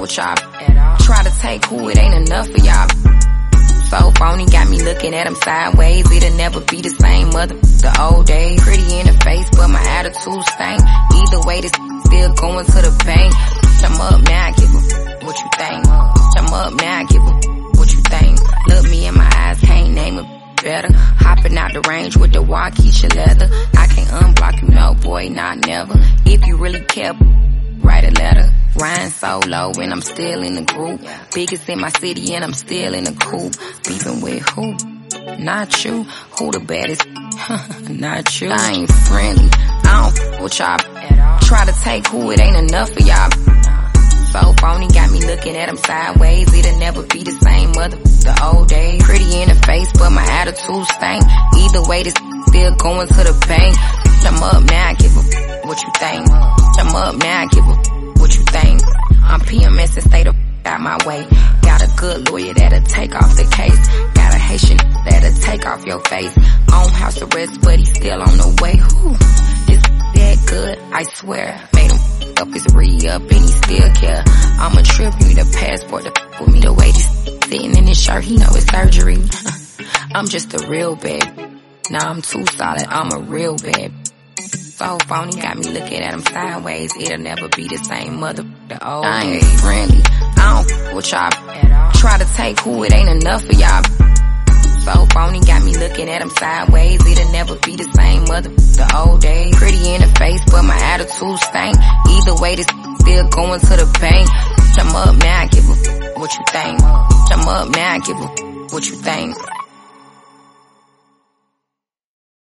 with y'all at all. Try to take who it ain't enough for y'all. So phony, got me looking at him sideways. It'll never be the same the old days. Pretty in the face, but my attitude stank. Either way, this still going to the bank. I'm up now, give a what you think. I'm up now, give a what you think. Look me in my eyes, can't name it better. Hopping out the range with the Waukesha leather. I can't unblock you, no boy, not never. If you really care, write a letter. Ryan solo and I'm still in the group. Biggest in my city and I'm still in the coop. Beefing with who? Not you. Who the baddest? Not you. I ain't friendly. I don't with y'all at all. Try to take who it ain't enough for y'all. So phony, got me looking at him sideways. It'll never be the same the old days. Pretty in the face, but my attitude stank. Either way, this still going to the bank. I'm up now, give a what you think. I'm up now, give a what you think. I'm PMS and stay the out my way. Got a good lawyer that'll take off the case. Got a Haitian that'll take off your face. On house arrest, but he's still on the way. Whew, this that good, I swear. Made him up his re-up and he still care. I'ma trip, you need a passport to with me. The way he's sitting in his shirt, he know it's surgery. I'm just a real bad. Nah, I'm too solid, I'm a real bad. So phony, got me looking at him sideways. It'll never be the same the old I ain't days. Friendly, I don't with y'all at all. Try to take who it ain't enough for y'all. So phony, got me looking at him sideways. It'll never be the same the old days. Pretty in the face, but my attitude stank. Either way, this still going to the bank. I'm up now, give a what you think. I'm up now, give a what you think.